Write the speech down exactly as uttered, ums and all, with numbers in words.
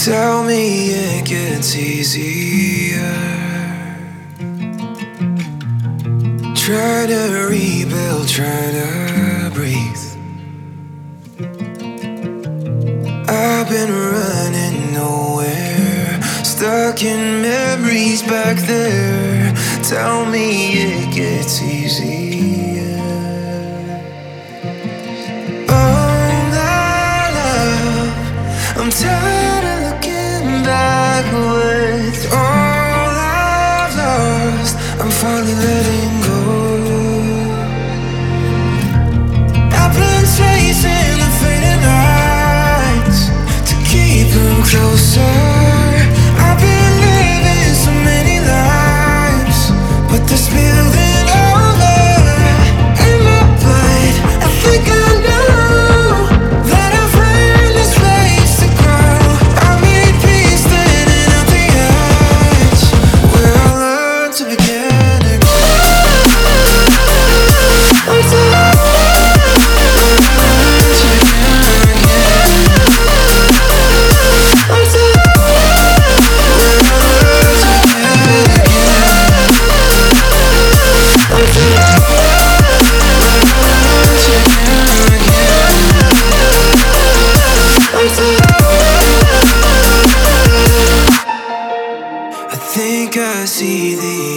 Tell me it gets easier. Try to rebuild, try to breathe. I've been running nowhere, stuck in memories back there. Tell me it gets easier. Oh my love, I'm tired of looking backward. All I've lost, I'm finally letting go. I've been chasing the fading lights to keep them closer. I've been living so many lives, but they're spilling over in my blood. I think I know that I've earned this place to grow. I made peace standing at the edge, where I learned to begin again. I'm tired. I think I see the